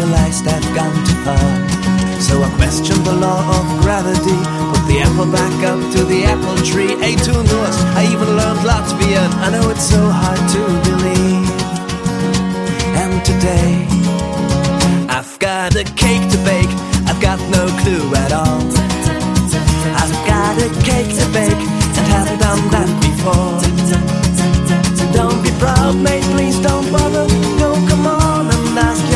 realized I've gone too far. So I questioned the law of gravity, put the apple back up to the apple tree, ate 2 Norse, I even learned Latvian. I know it's so hard to believe. And today I've got a cake